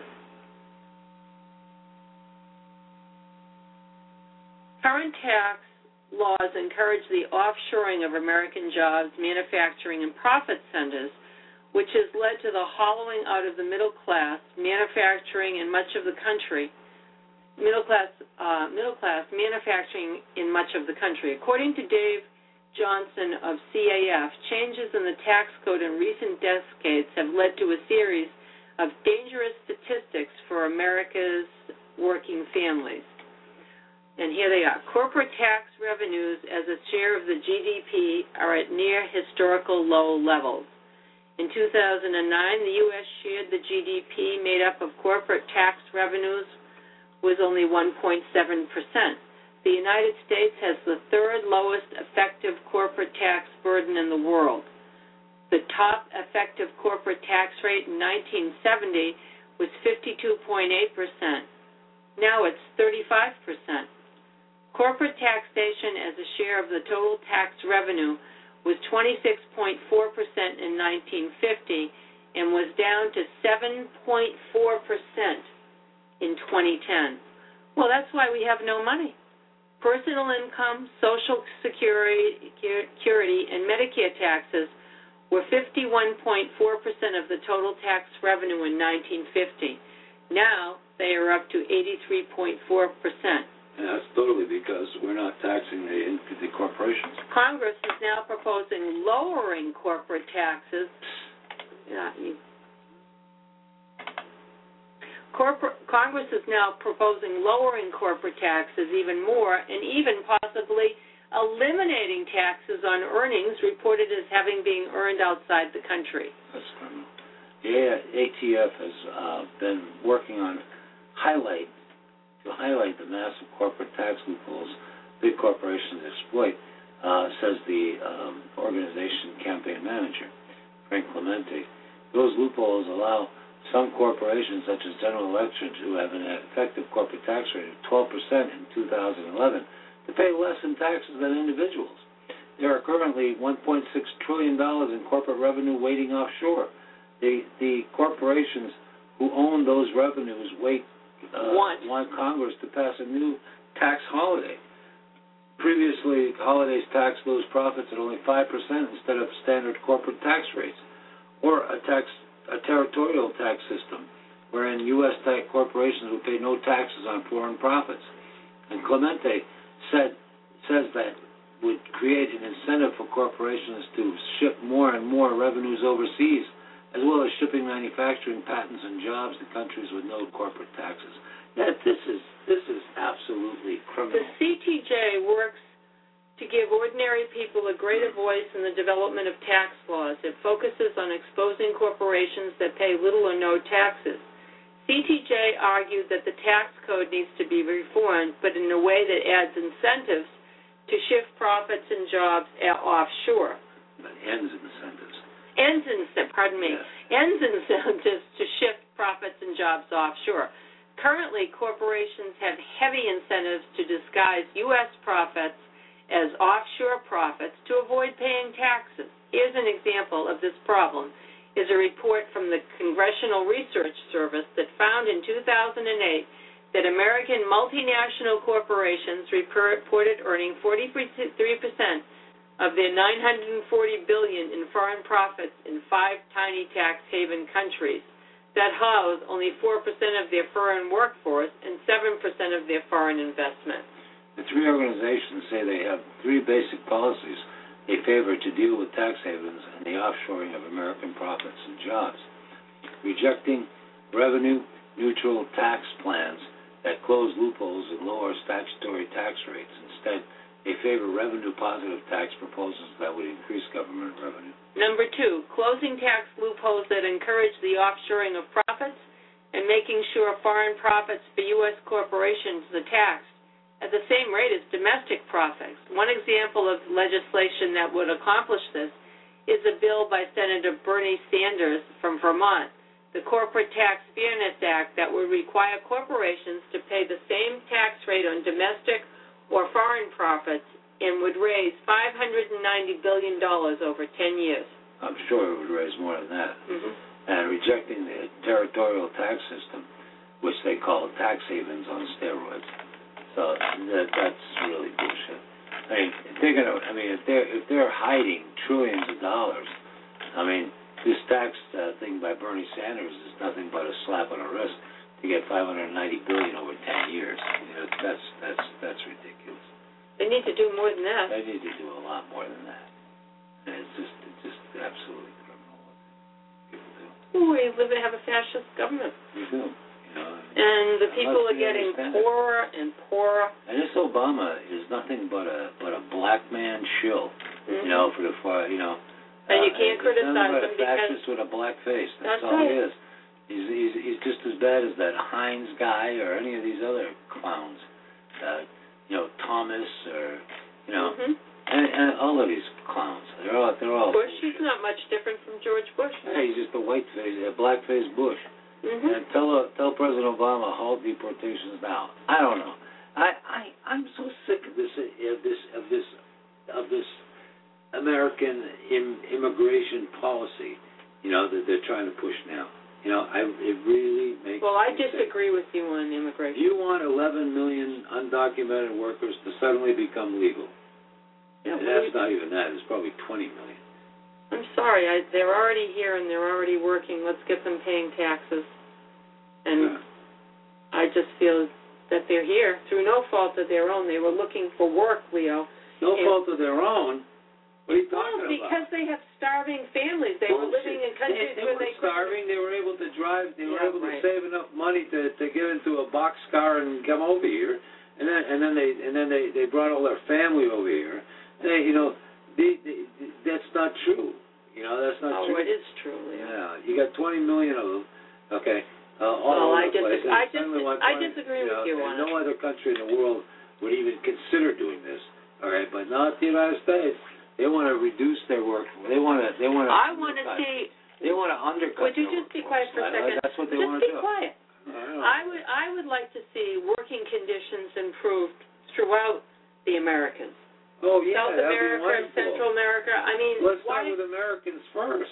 Current tax laws encourage the offshoring of American jobs, manufacturing, and profit centers, which has led to the hollowing out of the middle class, manufacturing in much of the country, middle class, uh, middle class manufacturing in much of the country. According to Dave Johnson of C A F, changes in the tax code in recent decades have led to a series of dangerous statistics for America's working families. And here they are. Corporate tax revenues as a share of the G D P are at near historical low levels. In two thousand nine, the U S shared the G D P made up of corporate tax revenues was only one point seven percent. The United States has the third lowest effective corporate tax burden in the world. The top effective corporate tax rate in nineteen seventy was fifty-two point eight percent. Now it's thirty-five percent. Corporate taxation as a share of the total tax revenue was twenty-six point four percent in nineteen fifty and was down to seven point four percent in twenty ten. Well, that's why we have no money. Personal income, Social Security, Security and Medicare taxes were fifty-one point four percent of the total tax revenue in nineteen fifty. Now they are up to eighty-three point four percent. And that's totally because we're not taxing the, the corporations. Congress is now proposing lowering corporate taxes. Yeah, you, corporate, Congress is now proposing lowering corporate taxes even more and even possibly eliminating taxes on earnings reported as having been earned outside the country. That's criminal. The A T F has uh, been working on highlight to highlight the massive corporate tax loopholes big corporations exploit, uh, says the um, organization campaign manager, Frank Clemente. Those loopholes allow some corporations, such as General Electric, who have an effective corporate tax rate of twelve percent in two thousand eleven, to pay less in taxes than individuals. There are currently one point six trillion dollars in corporate revenue waiting offshore. The, the corporations who own those revenues wait Uh, want Congress to pass a new tax holiday. Previously, holidays taxed those profits at only five percent instead of standard corporate tax rates, or a tax a territorial tax system, wherein U S tax corporations would pay no taxes on foreign profits. And Clemente said says that would create an incentive for corporations to ship more and more revenues overseas, as well as shipping, manufacturing, patents, and jobs to countries with no corporate taxes. That this is this is absolutely criminal. The C T J works to give ordinary people a greater voice in the development of tax laws. It focuses on exposing corporations that pay little or no taxes. C T J argued that the tax code needs to be reformed, but in a way that adds incentives to shift profits and jobs offshore. But ends incentives. Ends incentives, pardon me, yes. ends incentives to shift profits and jobs offshore. Currently, corporations have heavy incentives to disguise U S profits as offshore profits to avoid paying taxes. Here's an example of this problem. Is a report from the Congressional Research Service that found in two thousand eight that American multinational corporations reported earning forty-three percent of their nine hundred forty billion dollars in foreign profits in five tiny tax haven countries that house only four percent of their foreign workforce and seven percent of their foreign investment. The three organizations say they have three basic policies they favor to deal with tax havens and the offshoring of American profits and jobs. Rejecting revenue-neutral tax plans that close loopholes and lower statutory tax rates. Instead, They favor revenue-positive tax proposals that would increase government revenue. Number two, closing tax loopholes that encourage the offshoring of profits and making sure foreign profits for U S corporations are taxed at the same rate as domestic profits. One example of legislation that would accomplish this is a bill by Senator Bernie Sanders from Vermont, the Corporate Tax Fairness Act, that would require corporations to pay the same tax rate on domestic or foreign profits and would raise five hundred ninety billion dollars over ten years. I'm sure it would raise more than that. Mm-hmm. And rejecting the territorial tax system, which they call tax havens on steroids. So that, that's really bullshit. I mean, if they're gonna, I mean, if they're if they're hiding trillions of dollars, I mean, this tax uh, thing by Bernie Sanders is nothing but a slap on the wrist to get five hundred ninety billion dollars over ten years. You know, that's that's that's ridiculous. They need to do more than that. They need to do a lot more than that. And it's just it's just absolutely criminal what people do. Ooh, we live and have a fascist government. We do. You know, and the people are getting poorer and poorer. And this Obama is nothing but a but a black man shill. Mm-hmm. You know, for the far, you know. And you can't uh, criticize him because because fascist with a black face. That's, that's all right. he is. He's, he's he's just as bad as that Heinz guy or any of these other clowns. Uh, you know, Thomas or you know, mm-hmm. and, and all of these clowns. They're all they're all. Bush, he's not much different from George Bush. Hey, he's just a white face, a black face Bush. Mm-hmm. And tell uh, tell President Obama halt deportations now. I don't know. I I I'm so sick of this of this of this of this American im- immigration policy. You know that they're trying to push now. You know, I it really makes. Well, I me disagree sick. with you on immigration. You want eleven million undocumented workers to suddenly become legal. Yeah, and that's not even that. It's probably twenty million. I'm sorry. I, they're already here and they're already working. Let's get them paying taxes. And yeah. I just feel that they're here through no fault of their own. They were looking for work, Leo. No and, fault of their own. What are you talking well, about? because they have starving families. They Bullshit. were living in countries they, they where were they starving. They were able to drive. They were yeah, able right. to save enough money to, to get into a boxcar and come over here. And then and then they and then they, they brought all their family over here. And they, you know, they, they, that's not true. You know, that's not oh, true. Oh, it is true. Leo. Yeah, you got twenty million of them. Okay. Uh, well, all I, over the place. I, dis- I twenty, disagree you with know, you and on no it. other country in the world would even consider doing this. All right, but not the United States. They want to reduce their work. They want to. They want to. I want to see. They want to undercut. Would you just be quiet for a second? That's what they just want to do. Just be quiet. I, I would. I would like to see working conditions improved throughout the Americas. Oh yeah, South that'd America, be wonderful. Central America. I mean, let's why, start with Americans first.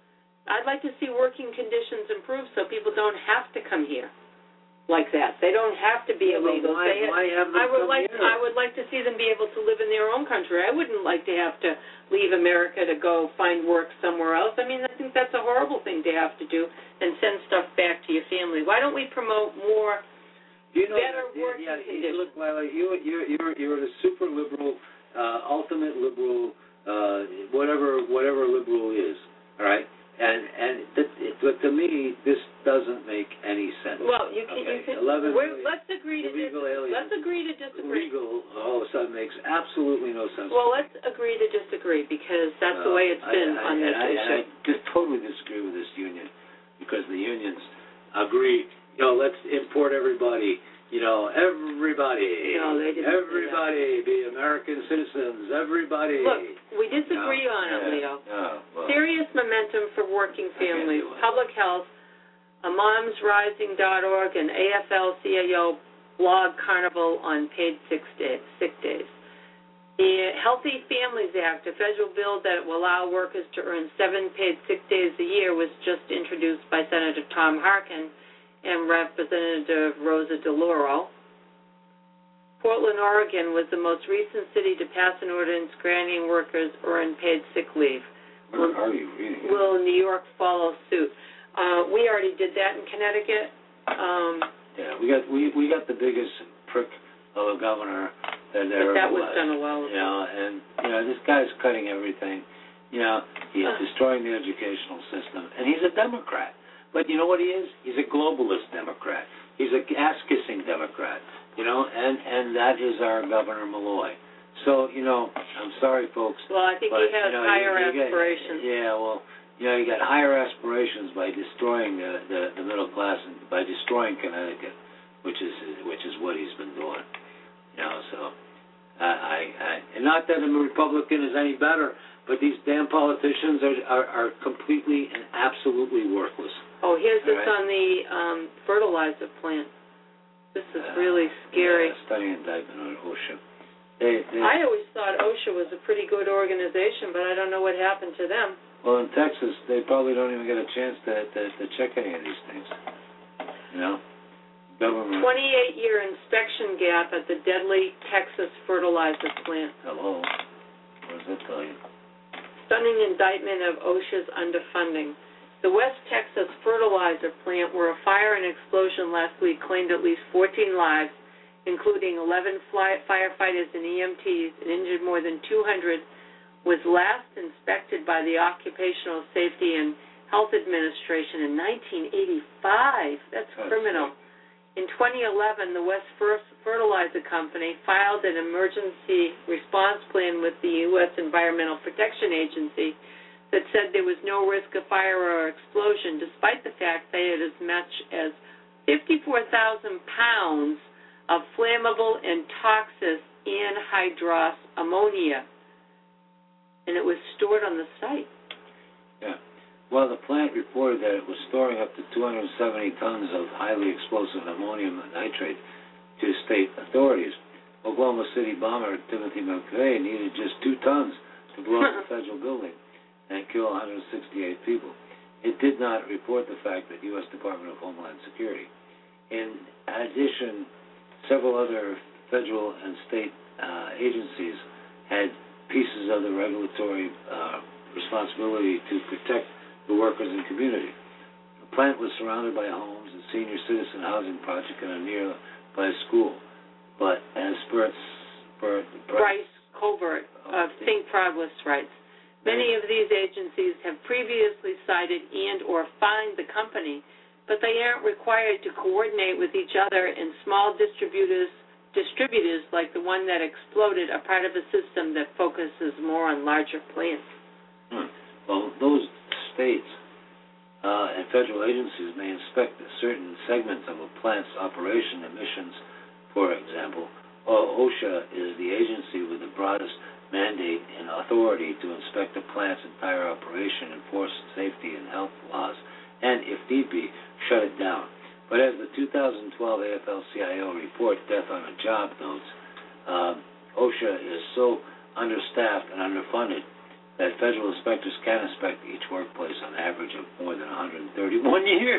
I'd like to see working conditions improved so people don't have to come here like that. They don't have to be yeah, illegal. Why, they, why have them I would come like. here? I would like to see them be able to live in their own country. I wouldn't like to have to leave America to go find work somewhere else. I mean, I think that's a horrible thing to have to do and send stuff back to your family. Why don't we promote more you know, better yeah, working yeah, conditions? You look, Lila, you you're you're you're the super liberal, uh, ultimate liberal, uh, whatever whatever liberal is. All right. And and th- it, but to me, this doesn't make any sense. Well, you can. Okay. You can eleven we're, let's agree to illegal disagree. aliens. Let's agree to disagree. Legal all of a sudden makes absolutely no sense. Well, let's agree to disagree because that's uh, the way it's I, been I, on this I, issue. I just totally disagree with this union because the unions agree. You know, let's import everybody. You know, everybody. No, they didn't everybody be American citizens. Everybody. Look, we disagree no, on it, yeah, Leo. No, well, Serious momentum for working families, public health, a moms rising dot org, and A F L C I O blog carnival on paid sick days. Sick days. The Healthy Families Act, a federal bill that will allow workers to earn seven paid sick days a year, was just introduced by Senator Tom Harkin and Representative Rosa DeLauro. Portland, Oregon was the most recent city to pass an ordinance granting workers earned paid sick leave. Where are you reading? Will New York follow suit? Uh, we already did that in Connecticut. Um, yeah, we got we we got the biggest prick of a governor that there but that ever was done a while ago. You know, and you know this guy's cutting everything. You know, he's uh. destroying the educational system, and he's a Democrat. But you know what he is? He's a globalist Democrat. He's a ass-kissing Democrat, you know, and, and that is our Governor Malloy. So, you know, I'm sorry, folks. Well, I think but, he has you know, higher you, you aspirations. Get, yeah, well, you know, you got higher aspirations by destroying the, the, the middle class and by destroying Connecticut, which is which is what he's been doing. You know, so I, I, I and not that a Republican is any better, but these damn politicians are are, are completely and absolutely worthless. Oh, here's All this right? on the um, fertilizer plant. This is Uh, really scary. Yeah, study indictment on OSHA. They, they, I always thought OSHA was a pretty good organization, but I don't know what happened to them. Well, in Texas, they probably don't even get a chance to, to, to check any of these things. You know? Government. twenty-eight year inspection gap at the deadly Texas fertilizer plant. Hello. What does that tell you? Stunning indictment of OSHA's underfunding. The West Texas fertilizer plant, where a fire and explosion last week claimed at least fourteen lives, including eleven fly- firefighters and E M Ts, and injured more than two hundred, was last inspected by the Occupational Safety and Health Administration in nineteen eighty-five. That's criminal. In twenty eleven, the West Fertilizer Company filed an emergency response plan with the U S Environmental Protection Agency that said there was no risk of fire or explosion, despite the fact they had as much as fifty-four thousand pounds of flammable and toxic anhydrous ammonia, and it was stored on the site. Yeah. Well, the plant reported that it was storing up to two hundred seventy tons of highly explosive ammonium nitrate to state authorities. Oklahoma City bomber Timothy McVeigh needed just two tons to blow up the federal building and kill one hundred sixty-eight people. It did not report the fact that U S Department of Homeland Security. In addition, several other federal and state uh, agencies had pieces of the regulatory uh, responsibility to protect the workers and community. The plant was surrounded by homes and senior citizen housing project and a nearby school. But as Bert, Bert, Bryce Colbert of Think Progress writes, many of these agencies have previously cited and or fined the company, but they aren't required to coordinate with each other, and small distributors distributors like the one that exploded are part of a system that focuses more on larger plants. Hmm. Well, those states uh, and federal agencies may inspect certain segments of a plant's operation emissions, for example. O- OSHA is the agency with the broadest mandate and authority to inspect a plant's entire operation, enforce safety and health laws, and, if need be, shut it down. But as the two thousand twelve A F L C I O report, Death on a Job, notes, um, OSHA is so understaffed and underfunded that federal inspectors can inspect each workplace on average of more than one hundred thirty-one years.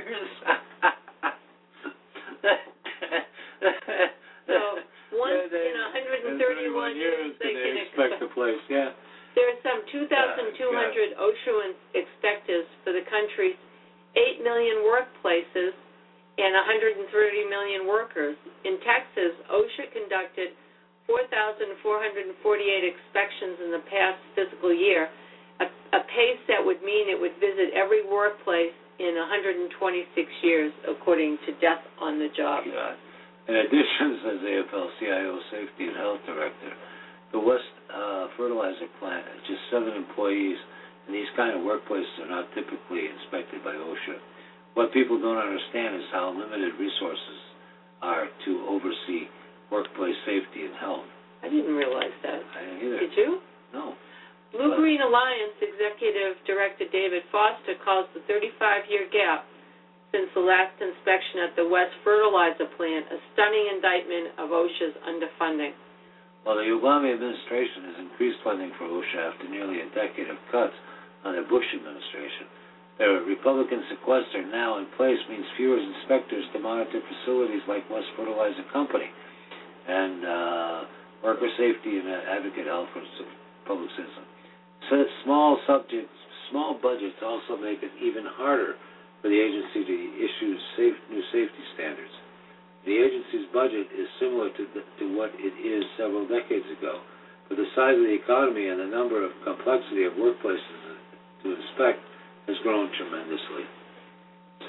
So once in one hundred thirty-one years, they can inspect the place, yeah. There are some two thousand two hundred uh, OSHA inspectors for the country's eight million workplaces and one hundred thirty million workers. In Texas, OSHA conducted four thousand four hundred forty-eight inspections in the past fiscal year, a, a pace that would mean it would visit every workplace in one hundred twenty-six years, according to Death on the Job. God. In addition, says A F L C I O Safety and Health Director, the West uh, Fertilizer Plant has just seven employees, and these kind of workplaces are not typically inspected by OSHA. What people don't understand is how limited resources are to oversee workplace safety and health. I didn't realize that. I didn't either. Did you? No. Blue But, Green Alliance Executive Director David Foster calls the thirty-five year gap since the last inspection at the West Fertilizer Plant a stunning indictment of OSHA's underfunding. Well, the Obama administration has increased funding for OSHA after nearly a decade of cuts under Bush administration. The Republican sequester now in place means fewer inspectors to monitor facilities like West Fertilizer Company, and uh, worker safety and advocate health for public citizen. So small subjects, small budgets also make it even harder for the agency to issue safe, new safety standards. The agency's budget is similar to, the, to what it is several decades ago, but the size of the economy and the number of complexity of workplaces to inspect has grown tremendously. So, I mean,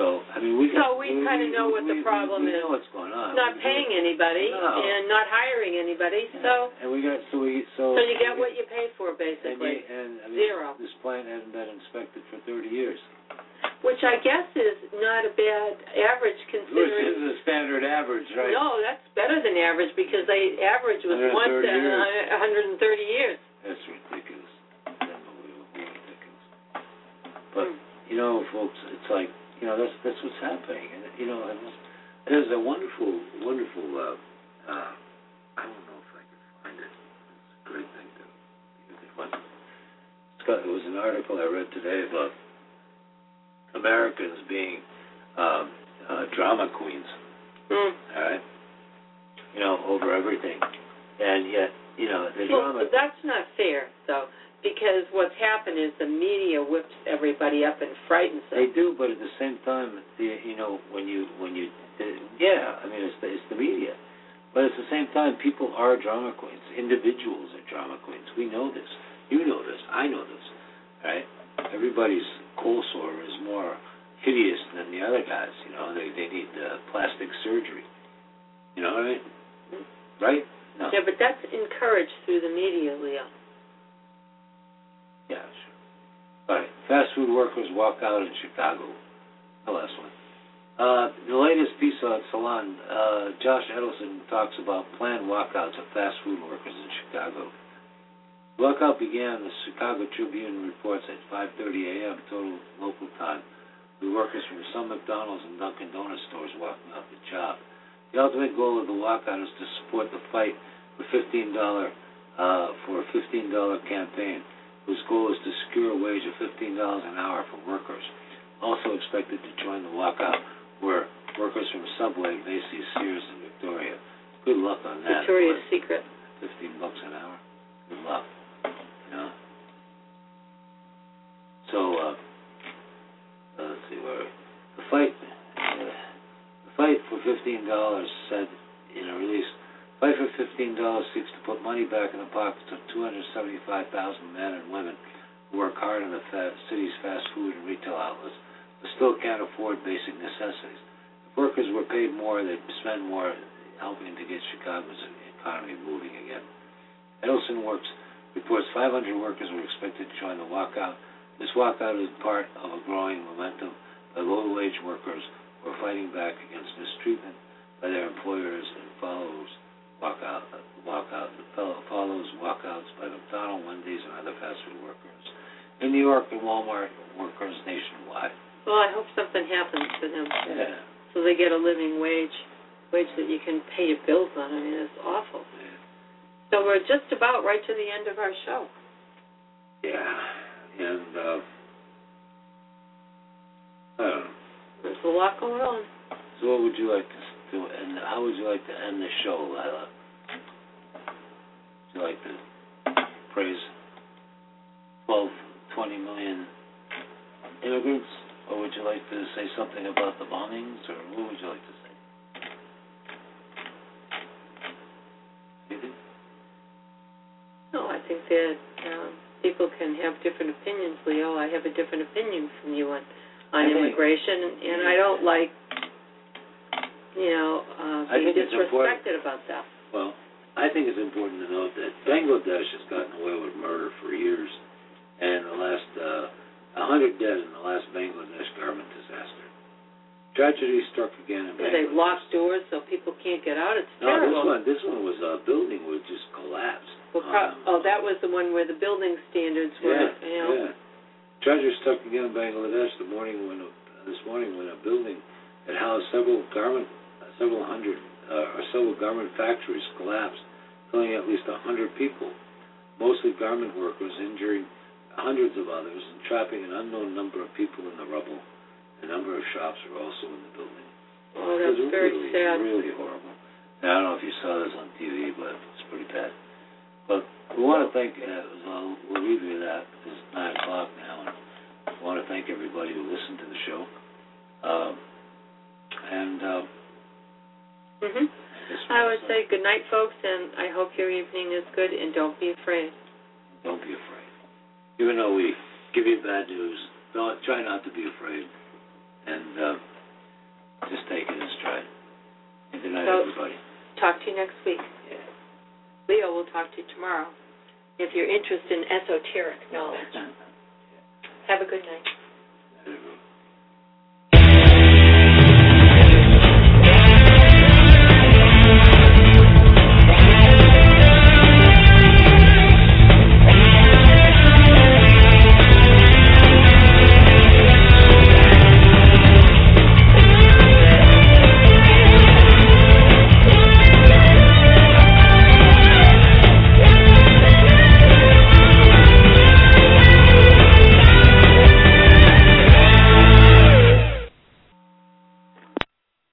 mean, we so got, we, we kind of know what we, the problem we, we is. know what's going on. Not we paying do. anybody no. and not hiring anybody. So. And we got so we so. So you get we, what you pay for, basically. And, you, and I mean, Zero. This plant hadn't been inspected for thirty years. Which I guess is not a bad average considering. Which is a standard average, right? No, that's better than average because they average was once in one hundred thirty years. That's ridiculous. Unbelievable, ridiculous. But hmm. you know, folks, it's like you know that's that's what's happening, and you know, and there's a wonderful, wonderful. Uh, uh, I don't know if I can find it. It's a great thing to. It's got, it was an article I read today about Americans being um, uh, drama queens. Mm. All right. You know, over everything, and yet, you know, the well, drama. That's not fair, though, because what's happened is the media whips everybody up and frightens them. They do, but at the same time, the, you know, when you when you, uh, yeah, I mean, it's the, it's the media, but at the same time, people are drama queens. Individuals are drama queens. We know this. You know this. I know this. Right? Everybody's cold sore is more hideous than the other guys. You know, they they need uh, plastic surgery. You know what I mean? Right? No. Yeah, but that's encouraged through the media, Leo. Yeah, sure. All right. Fast food workers walk out in Chicago. The last one. Uh, the latest piece on Salon, uh, Josh Edelson talks about planned walkouts of fast food workers in Chicago. Walkout began, the Chicago Tribune reports, at five thirty a.m. total local time, with workers from some McDonald's and Dunkin' Donuts stores walking out the job. The ultimate goal of the walkout is to support the fight for fifteen dollars uh, for a fifteen dollars campaign, whose goal is to secure a wage of fifteen dollars an hour for workers. Also expected to join the walkout were workers from Subway, Macy's, Sears, and Victoria. Good luck on that. Victoria's Secret. Fifteen bucks an hour. Good luck. You know. So uh, uh, let's see where the fight. Uh, Fight for fifteen dollars said in a release, Fight for fifteen dollars seeks to put money back in the pockets of two hundred seventy-five thousand men and women who work hard in the fa- city's fast food and retail outlets, but still can't afford basic necessities. If workers were paid more, they'd spend more helping to get Chicago's economy moving again. Edelson Works reports five hundred workers were expected to join the walkout. This walkout is part of a growing momentum by low-wage workers who are fighting back against mistreatment by their employers and follows walkout, walkout, follows walkouts by McDonald's, Wendy's, and other fast food workers in New York and Walmart workers nationwide. Well, I hope something happens to them. Yeah. So they get a living wage, wage that you can pay your bills on. I mean, it's awful. Yeah. So we're just about right to the end of our show. Yeah, and uh, I don't know. There's a lot going on. So what would you like to do, and how would you like to end the show, Lila? Would you like to praise twelve, twenty million immigrants, or would you like to say something about the bombings, or what would you like to say? Anything? No, I think that um, people can have different opinions, Leo. I have a different opinion from you on on immigration, and, and I don't like, you know, uh, being disrespected about that. Well, I think it's important to note that Bangladesh has gotten away with murder for years, and the last uh, one hundred dead in the last Bangladesh government disaster. Tragedy struck again in Bangladesh. They've locked doors so people can't get out. It's no, terrible. this one, this one was a building which just collapsed. Well, pro- um, oh, that was the one where the building standards were, yeah, you know. Yeah. Tragedy struck again in Bangladesh the morning when a, this morning when a building that housed several garment, uh, several hundred, uh, or several garment factories collapsed, killing at least a hundred people, mostly garment workers, injuring hundreds of others, and trapping an unknown number of people in the rubble. A number of shops are also in the building. Oh, that's it was very really, sad. Really horrible. Now, I don't know if you saw this on T V, but it's pretty bad. But we want to thank, uh, well, we'll leave you with that, because it's nine o'clock now, and we want to thank everybody who listened to the show. Um, and, uh, mm-hmm. I would say good night, folks, and I hope your evening is good, and don't be afraid. Don't be afraid. Even though we give you bad news, don't, try not to be afraid. And uh, talk to you next week. Yeah. Leo will talk to you tomorrow if you're interested in esoteric knowledge. Have a good night.